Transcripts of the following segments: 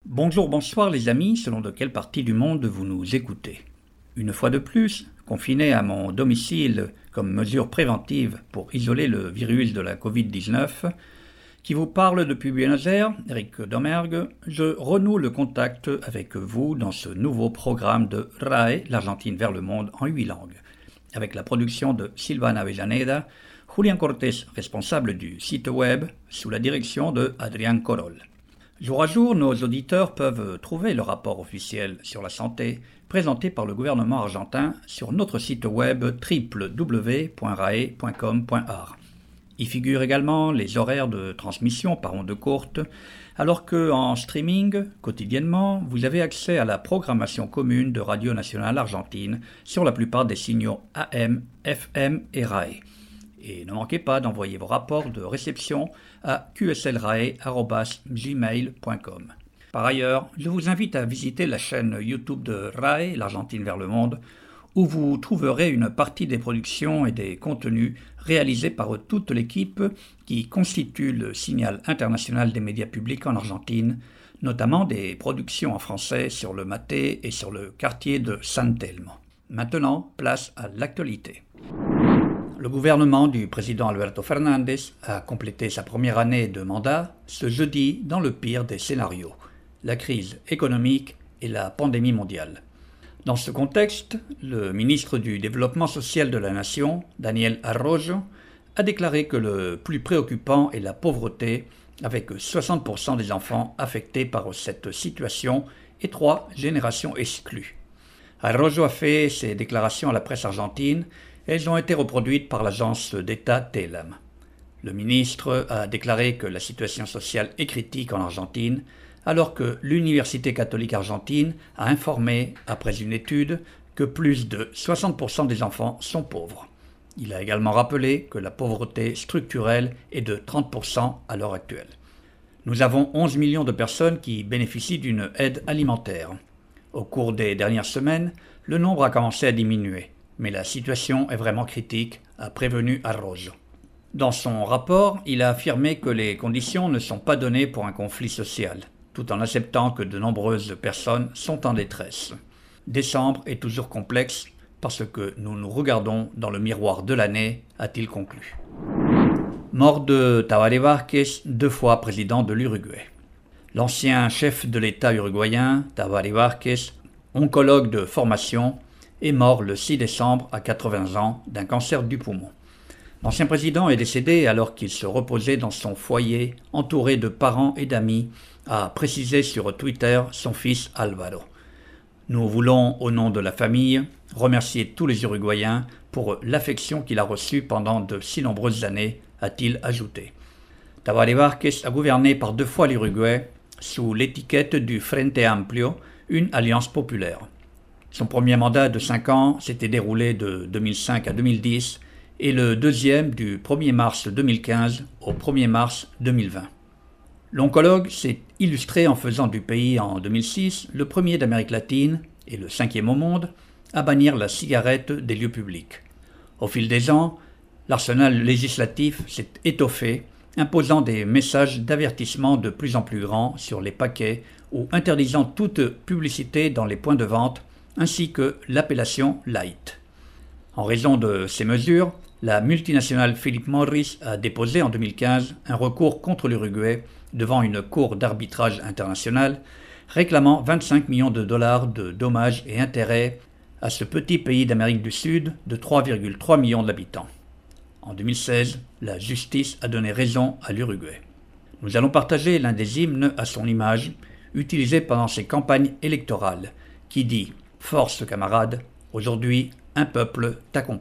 Bonjour, bonsoir les amis, selon de quelle partie du monde vous nous écoutez. Une fois de plus, confiné à mon domicile comme mesure préventive pour isoler le virus de la Covid-19, qui vous parle depuis Buenos Aires, Eric Domergue, je renoue le contact avec vous dans ce nouveau programme de RAE, l'Argentine vers le monde en 8 langues, avec la production de Silvana Avellaneda, Julián Cortés, responsable du site web, sous la direction de Adrián Corol. Jour à jour, nos auditeurs peuvent trouver le rapport officiel sur la santé présenté par le gouvernement argentin sur notre site web www.rae.com.ar. Y figurent également les horaires de transmission par ondes courtes, alors que en streaming, quotidiennement, vous avez accès à la programmation commune de Radio Nationale Argentine sur la plupart des signaux AM, FM et RAE. Et ne manquez pas d'envoyer vos rapports de réception à qslrae@gmail.com. Par ailleurs, je vous invite à visiter la chaîne YouTube de RAE, l'Argentine vers le monde, où vous trouverez une partie des productions et des contenus réalisés par toute l'équipe qui constitue le signal international des médias publics en Argentine, notamment des productions en français sur le Maté et sur le quartier de San Telmo. Maintenant, place à l'actualité. Le gouvernement du président Alberto Fernández a complété sa première année de mandat ce jeudi dans le pire des scénarios, la crise économique et la pandémie mondiale. Dans ce contexte, le ministre du Développement social de la Nation, Daniel Arroyo, a déclaré que le plus préoccupant est la pauvreté, avec 60% des enfants affectés par cette situation et 3 générations exclues. Arroyo a fait ces déclarations à la presse argentine. Elles ont été reproduites par l'agence d'État TELAM. Le ministre a déclaré que la situation sociale est critique en Argentine, alors que l'Université catholique argentine a informé, après une étude, que plus de 60% des enfants sont pauvres. Il a également rappelé que la pauvreté structurelle est de 30% à l'heure actuelle. Nous avons 11 millions de personnes qui bénéficient d'une aide alimentaire. Au cours des dernières semaines, le nombre a commencé à diminuer. Mais la situation est vraiment critique, a prévenu Arroyo. Dans son rapport, il a affirmé que les conditions ne sont pas données pour un conflit social, tout en acceptant que de nombreuses personnes sont en détresse. Décembre est toujours complexe parce que nous nous regardons dans le miroir de l'année, a-t-il conclu. Mort de Tabaré Vázquez, 2 fois président de l'Uruguay. L'ancien chef de l'État uruguayen, Tabaré Vázquez, oncologue de formation, est mort le 6 décembre à 80 ans d'un cancer du poumon. L'ancien président est décédé alors qu'il se reposait dans son foyer, entouré de parents et d'amis, a précisé sur Twitter son fils Álvaro. Nous voulons, au nom de la famille, remercier tous les Uruguayens pour l'affection qu'il a reçue pendant de si nombreuses années, a-t-il ajouté. Tabaré Vázquez a gouverné par 2 fois l'Uruguay sous l'étiquette du Frente Amplio, une alliance populaire. Son premier mandat de 5 ans s'était déroulé de 2005 à 2010 et le deuxième du 1er mars 2015 au 1er mars 2020. L'oncologue s'est illustré en faisant du pays en 2006 le premier d'Amérique latine et le 5e au monde à bannir la cigarette des lieux publics. Au fil des ans, l'arsenal législatif s'est étoffé, imposant des messages d'avertissement de plus en plus grands sur les paquets ou interdisant toute publicité dans les points de vente, ainsi que l'appellation light. En raison de ces mesures, la multinationale Philip Morris a déposé en 2015 un recours contre l'Uruguay devant une cour d'arbitrage internationale, réclamant 25 millions de dollars de dommages et intérêts à ce petit pays d'Amérique du Sud de 3,3 millions d'habitants. En 2016, la justice a donné raison à l'Uruguay. Nous allons partager l'un des hymnes à son image, utilisé pendant ses campagnes électorales, qui dit « Force, camarades, aujourd'hui, un peuple t'accompagne. »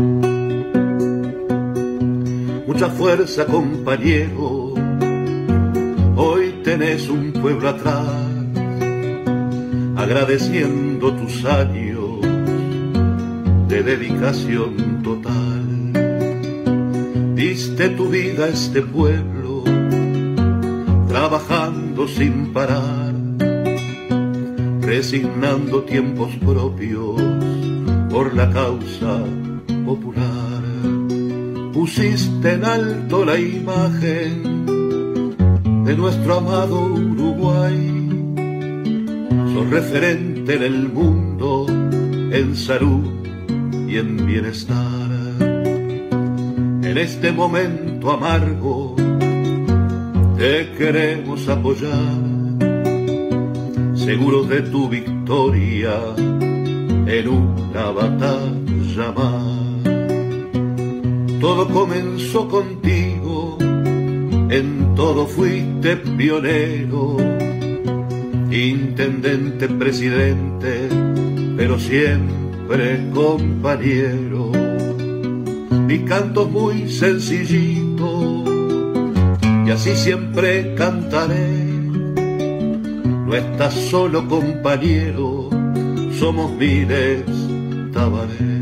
Mucha fuerza, compañero, hoy tenés un pueblo atrás, agradeciendo tus años de dedicación total. Diste tu vida a este pueblo, trabajando sin parar, resignando tiempos propios por la causa popular. Pusiste en alto la imagen de nuestro amado Uruguay, sos referente en el mundo, en salud y en bienestar. En este momento amargo te queremos apoyar, seguros de tu victoria en una batalla más. Todo comenzó contigo, en todo fuiste pionero, intendente, presidente, pero siempre compañero. Mi canto es muy sencillito y así siempre cantaré. No estás solo, compañero, somos miles, Tabaré.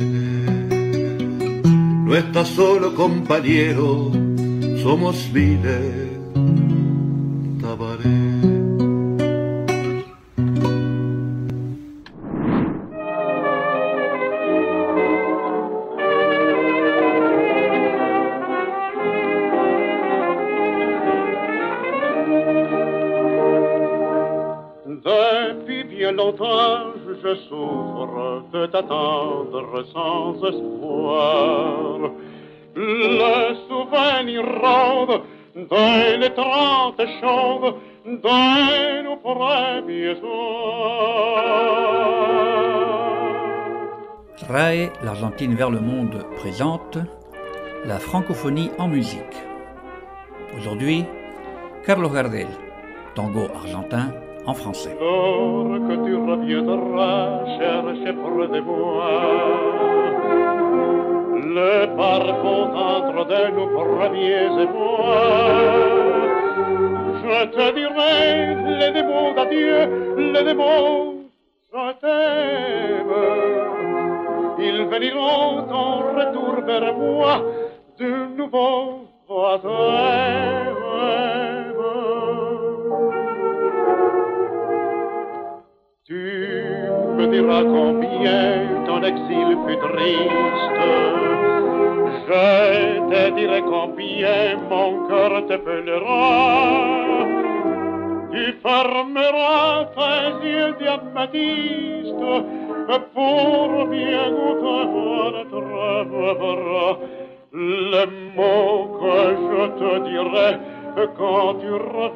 No estás solo, compañero, somos miles, Tabaré. Longtemps je souffre de t'attendre sans espoir. Le souvenir rôde de l'étreinte chaude de nos premiers soirs. RAE, l'Argentine vers le monde, présente la francophonie en musique. Aujourd'hui, Carlos Gardel, tango argentin en français. Lors que tu reviendras chercher près de moi le parfum tendre de nos premiers émois, je te dirai les deux mots d'adieu, les deux mots je t'aime. Ils veniront en retour vers moi de nouveau voisins. Tu me diras combien ton exil fut triste, je te dirai combien mon cœur t'appellera. Tu fermeras tes yeux diamantistes pour bien goûter notre bras les mots que je te dirai quand tu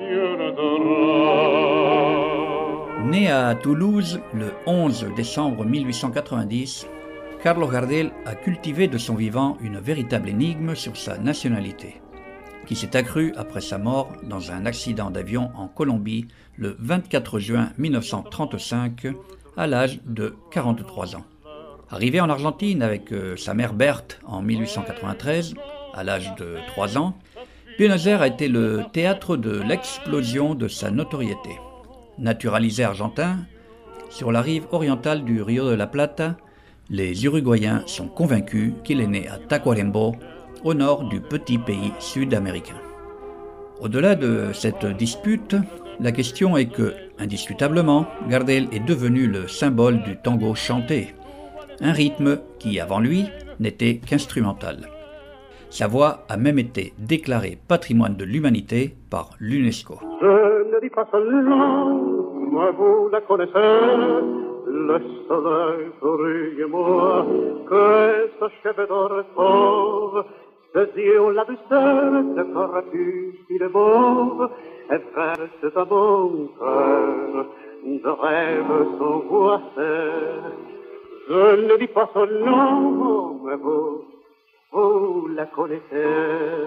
reviendras. Né à Toulouse le 11 décembre 1890, Carlos Gardel a cultivé de son vivant une véritable énigme sur sa nationalité, qui s'est accrue après sa mort dans un accident d'avion en Colombie le 24 juin 1935 à l'âge de 43 ans. Arrivé en Argentine avec sa mère Berthe en 1893, à l'âge de 3 ans, Buenos Aires a été le théâtre de l'explosion de sa notoriété. Naturalisé argentin, sur la rive orientale du Rio de la Plata, les Uruguayens sont convaincus qu'il est né à Tacuarembó, au nord du petit pays sud-américain. Au-delà de cette dispute, la question est que, indiscutablement, Gardel est devenu le symbole du tango chanté, un rythme qui, avant lui, n'était qu'instrumental. Sa voix a même été déclarée patrimoine de l'humanité par l'UNESCO. Je ne dis pas seulement, moi vous la connaissez, le soleil sourit moi, que ce cheveu d'or fauve, ses yeux ont la douceur de corps il est beau, et verse à mon cœur de rêves s'angoissés. Je ne dis pas seulement, mais vous la connaissez.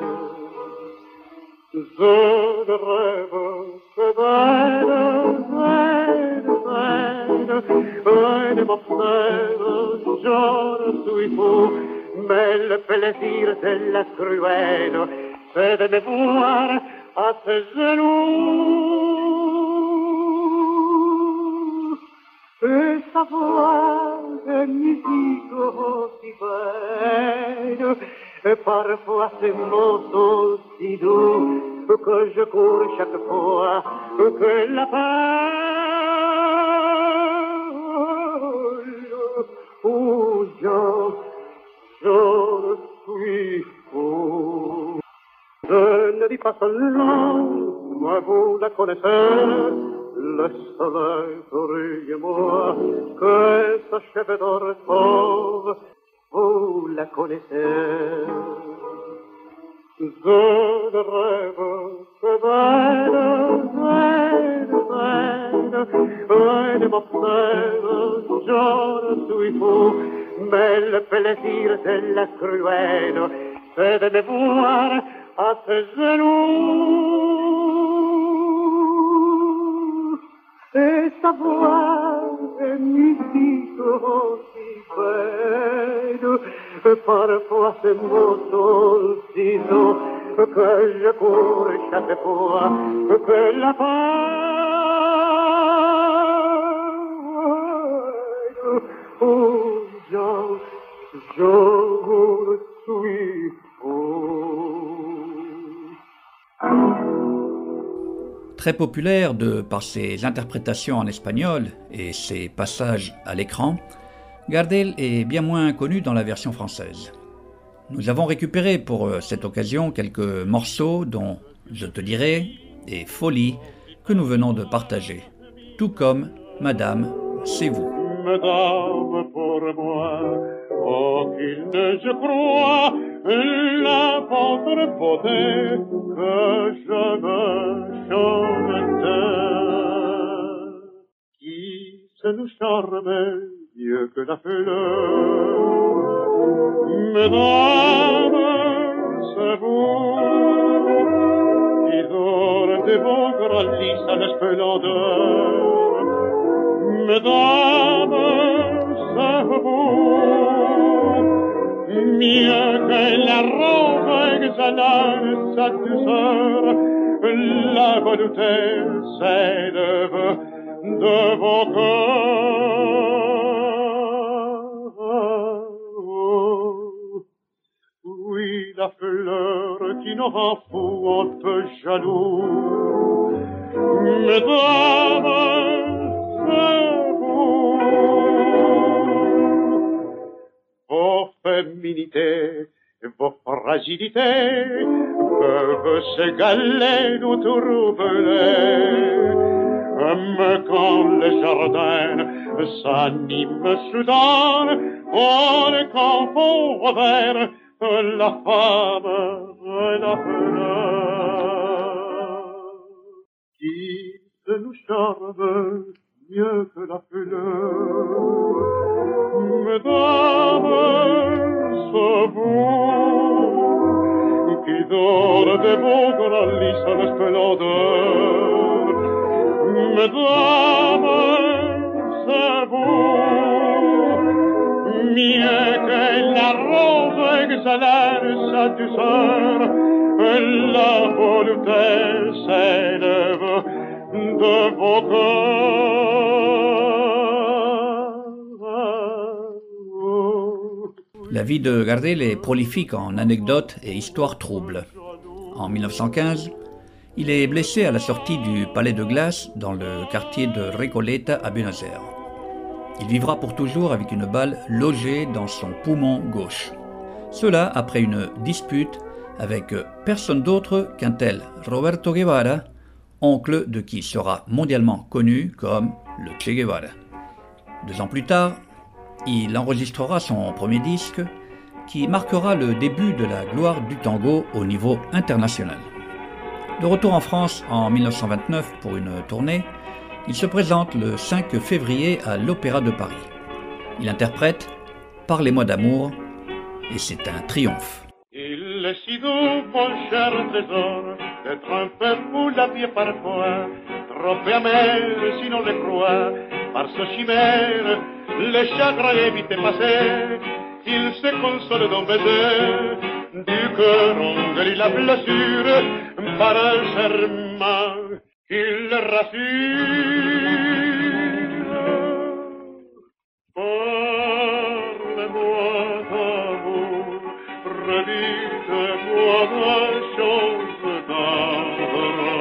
Je rêve, c'est belle, m'obsède, je suis fou, mais le plaisir de la cruelle, c'est de me voir à ses genoux. Et sa voix de musique aussi belle, et parfois ces mots sont si doux, que je cours chaque fois que la parole, où je suis fou. Je ne dis pas seulement, moi vous la connaissez, le soleil sourit moi, que sa cheveux d'or fauve, vous la connaissez. Je rêve, que belle m'obsède, je suis fou, mais le plaisir de la cruelle, c'est de me voir à ses genoux. Et sa voix est mythique aussi belle, parfois ces mots sont si doux que je cours chaque fois que la peine. Oh, je suis fou. Très populaire de par ses interprétations en espagnol et ses passages à l'écran, Gardel est bien moins connu dans la version française. Nous avons récupéré pour cette occasion quelques morceaux dont Je te dirai et Folie que nous venons de partager, tout comme Madame, c'est vous. Madame, pour moi, aucune, je crois, la votre beauté que je me chantais, qui se nous charme mieux que la fleur. Mesdames, c'est vous, qui dore de vos grands lys à la splendeur. Mesdames, c'est vous, mieux que la rose exhalait sa douceur, la volonté s'élève de vos cœurs. Oui, la fleur qui nous rend fous un peu jaloux. Mesdames, vos féminités, vos fragilités peuvent s'égaler ou troubler. Mais quand le jardin s'anime soudain, on confond vers la femme et la fleur. Qui se nous charme mieux que la fleur. Mesdames, c'est vous qui dore de vos grands lys à la splendeur. Mesdames, c'est vous, mieux que la rose exhalait sa douceur, la volonté s'élève de vos cœurs. La vie de Gardel est prolifique en anecdotes et histoires troubles. En 1915, il est blessé à la sortie du Palais de Glace dans le quartier de Recoleta à Buenos Aires. Il vivra pour toujours avec une balle logée dans son poumon gauche. Cela après une dispute avec personne d'autre qu'un tel Roberto Guevara, oncle de qui sera mondialement connu comme le Che Guevara. 2 ans plus tard, il enregistrera son premier disque qui marquera le début de la gloire du tango au niveau international. De retour en France en 1929 pour une tournée, il se présente le 5 février à l'Opéra de Paris. Il interprète « Parlez-moi d'amour » et c'est un triomphe. Il est si doux, mon cher trésor, d'être un peu fou la vie parfois, trop amer si l'on le croit, par ce chimère, le chagrin est vite passé, il se console d'un baiser, du cœur on guérit la blessure, par un serment qu'il rassure. Parlez-moi d'amour, redites-moi la chose d'âme.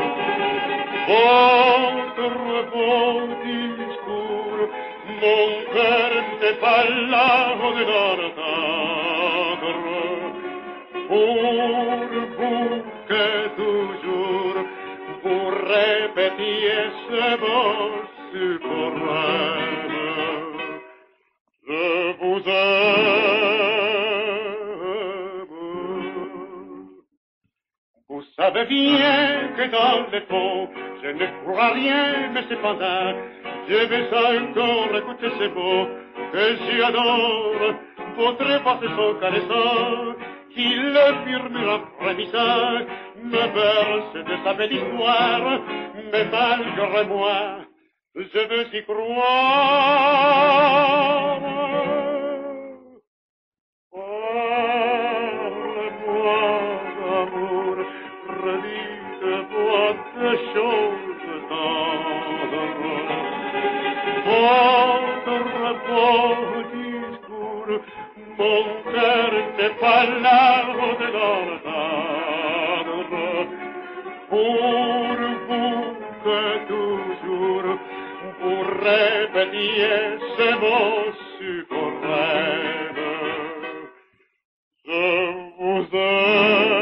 Votre bon discours, mon cœur n'est pas là de l'entendre. Pour vous que toujours vous répétiez ce mon suprême. Je vous aime. Vous savez bien que dans le fond, je ne crois rien, mais cependant, je vais encore écouter ces mots que j'adore. Votre voix se sont caressants, qui le murmure en frémissant, me berce de sa belle histoire, mais malgré moi, je veux y croire. Parle-moi d'amour, redites-moi des choses tendres. Votre beau discours, mon cœur n'est pas l'arbre de l'ordre. Pour vous que toujours vous répétiez ces mots suprêmes. Je vous aime.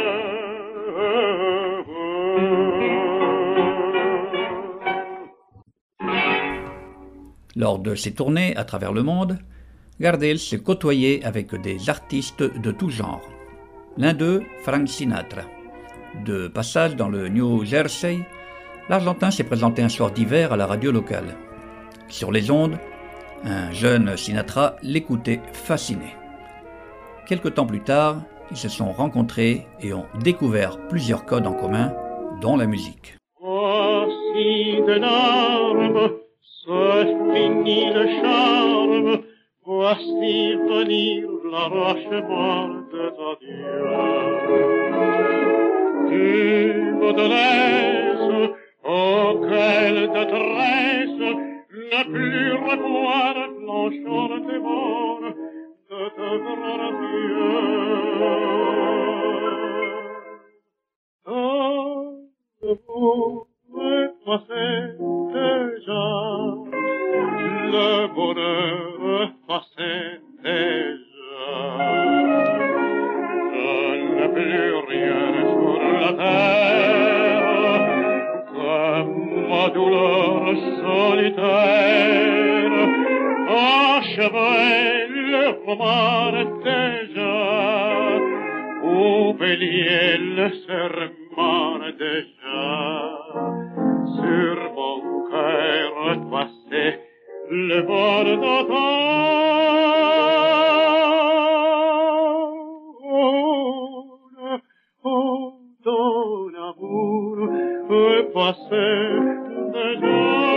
Lors de ses tournées à travers le monde, Gardel s'est côtoyé avec des artistes de tout genre. L'un d'eux, Frank Sinatra. De passage dans le New Jersey, l'Argentin s'est présenté un soir d'hiver à la radio locale. Sur les ondes, un jeune Sinatra l'écoutait fasciné. Quelque temps plus tard, ils se sont rencontrés et ont découvert plusieurs codes en commun, dont la musique. Voici de larmes, c'est fini le charme, voici venir l'arrachement de ta Dieu. Tu me laisses, oh quelle détresse, ne plus revoir blancheur de mort, de te voir Dieu. Vous me passez déjà, le bonheur passé déjà. Je n'ai plus rien sur la terre, comme ma douleur solitaire. Achevez le roman déjà, oubliez le serment déjà. Sur mon cœur passé le bord d'automne. Oh, ton amour est passé déjà.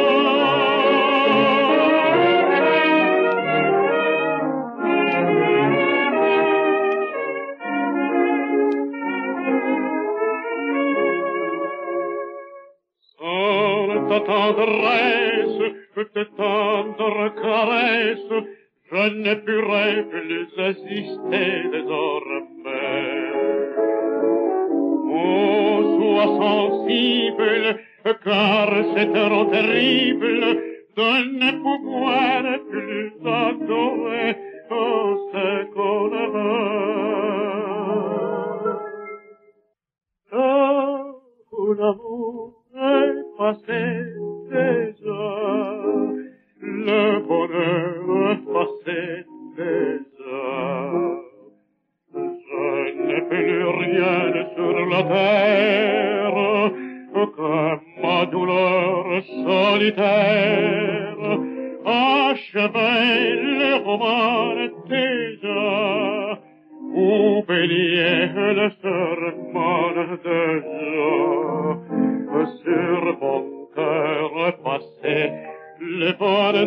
Ta tendresse, de tendres caresses, je ne pourrai plus exister désormais. Oh, sois sensible, car c'est trop terrible de ne pouvoir plus adorer ce qu'on veut. Oh, l'amour est passé déjà, le bonheur est passé déjà. Je n'ai plus rien sur la terre, comme ma douleur solitaire. Achevez le roman déjà, oubliez le serment déjà. Sur mon cœur passé le bord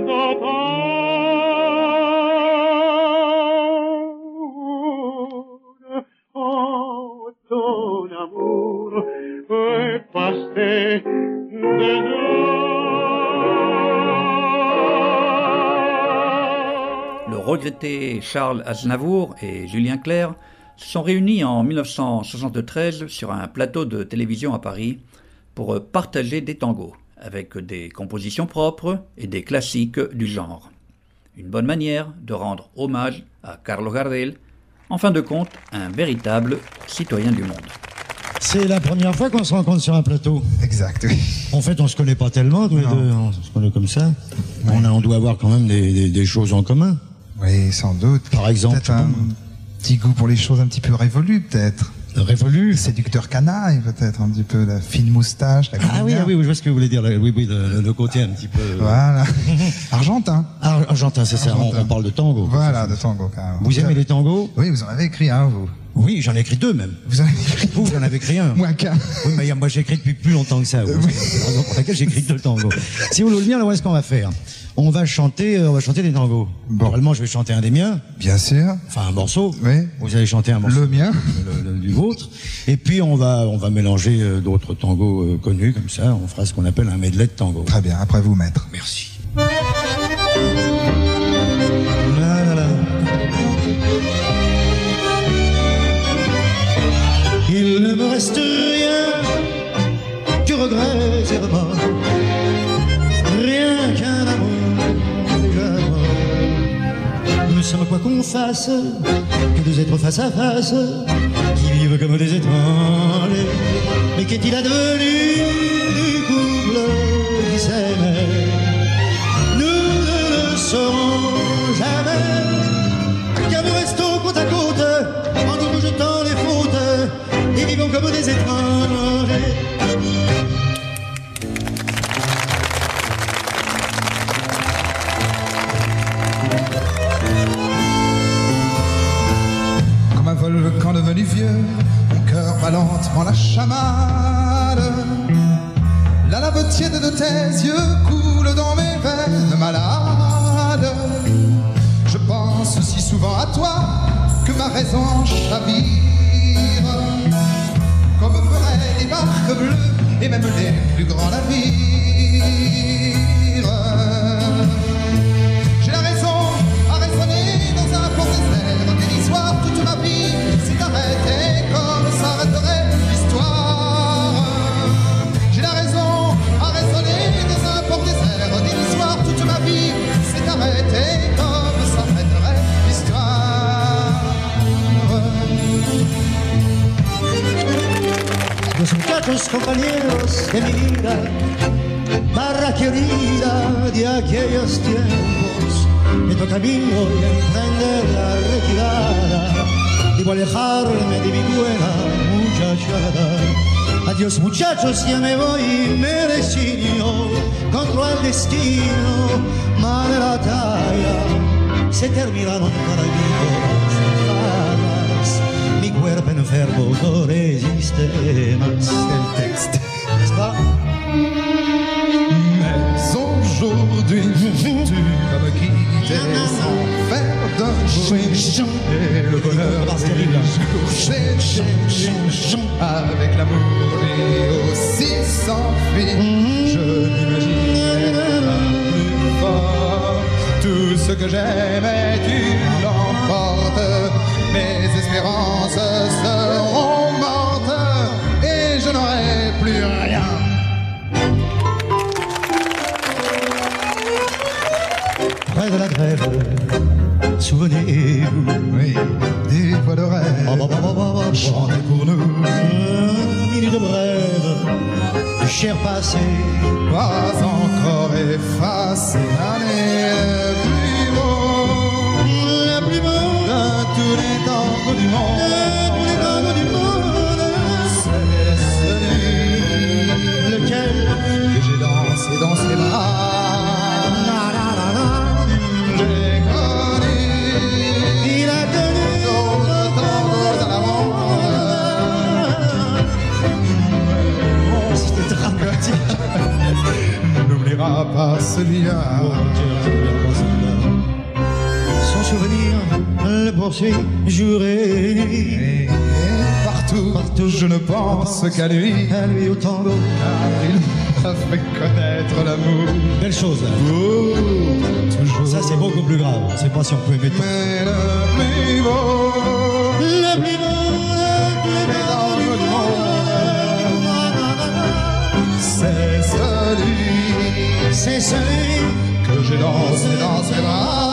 d'automne. Oh, ton amour est passé déjà. Le regretté Charles Aznavour et Julien Clerc se sont réunis en 1973 sur un plateau de télévision à Paris pour partager des tangos, avec des compositions propres et des classiques du genre. Une bonne manière de rendre hommage à Carlos Gardel, en fin de compte un véritable citoyen du monde. C'est la première fois qu'on se rencontre sur un plateau. Exact, oui. En fait, on se connaît pas tellement, tous les deux. On se connaît comme ça. Oui. On doit avoir quand même des choses en commun. Oui, sans doute. Par exemple, peut-être un petit goût pour les choses un petit peu révolues, peut-être. Révolu. Séducteur canaille, peut-être, un petit peu, la fine moustache. Oui, je vois ce que vous voulez dire. Oui, le côté un petit peu... Voilà. Argentin. Argentin, c'est ça. On parle de tango. Voilà, de tango, carrément. Vous aimez les tangos? Oui, vous en avez écrit un, vous. Oui, j'en ai écrit 2 même. Vous en avez écrit Vous en avez écrit un. Moi qu'un. Oui, mais moi j'ai écrit depuis plus longtemps que ça. C'est la raison pour laquelle j'ai écrit 2 tangos. Si vous voulez bien, alors voilà ce qu'on va faire. On va chanter des tangos. Bon. Normalement, je vais chanter un des miens. Bien sûr. Enfin, un morceau. Oui. Vous allez chanter un morceau. Le mien. Du vôtre. Et puis, on va mélanger d'autres tangos connus, comme ça. On fera ce qu'on appelle un medley de tango. Très bien, après vous, maître. Merci. Il ne me reste rien que regrets et remords, rien qu'un amour déjà mort. Nous sommes quoi qu'on fasse, que deux êtres face à face, qui vivent comme des étrangers. Mais qu'est-il advenu du couple qui s'aimait? Nous ne le saurons jamais, car nous restons côte à côte, en nous rejetant les fautes, et vivons comme des étrangers. Comme un volcan devenu vieux, mon cœur bat lentement la chamade. La lave tiède de tes yeux coule dans mes veines malades. Je pense si souvent à toi que ma raison chavire, comme feraient les barques bleues et même les plus grands navires. J'ai la raison à raisonner dans un port désert dérisoire. Toute ma vie s'est arrêtée comme s'arrêterait l'histoire. J'ai la raison à raisonner dans un port désert dérisoire. Toute ma vie s'est arrêtée comme s'arrêterait l'histoire. Los muchachos compañeros de mi vida, barra querida de aquellos tiempos, me toca a mí hoy emprender la retirada, debo alejarme de mi buena muchachada. Adiós muchachos, ya me voy y me resigno contra el destino, mal de la talla, se terminaron para mí todas las famas. Mi cuerpo enfermo no resiste más. C'est le texte. N'est-ce pas? Mais aujourd'hui, tu vas me quitter sans faire de bruit. Et le bonheur avec l'amour lui aussi s'enfuit. Je n'imagine pas plus fort. Tout ce que j'aimais, tu l'emportes. Mes espérances seront mortes et je n'aurai plus rien. Près de la grève, souvenez-vous. Oui, des fois de rêve, chantez pour nous. Minute de brève, de chair passée, Pas encore effacé l'année plus beau, la plus beau de tous les tangos du monde. tous les tangos du monde. C'est celui Lequel? que j'ai dansé dans ses bras. J'ai connu Il a connu d'autres tangos à la monde. C'était dramatique. N'oubliera pas celui-là. Son souvenir le poursuit jour et nuit. Et partout, je ne pense qu'à lui. À lui au tango. Car il m'a fait connaître l'amour. Belle chose là. Toujours. Ça c'est beaucoup plus grave. Je sais pas si on peut mettre. Mais le plus beau, Le plus beau, les tangos du monde, c'est celui c'est celui que j'ai dansé dans ses bras.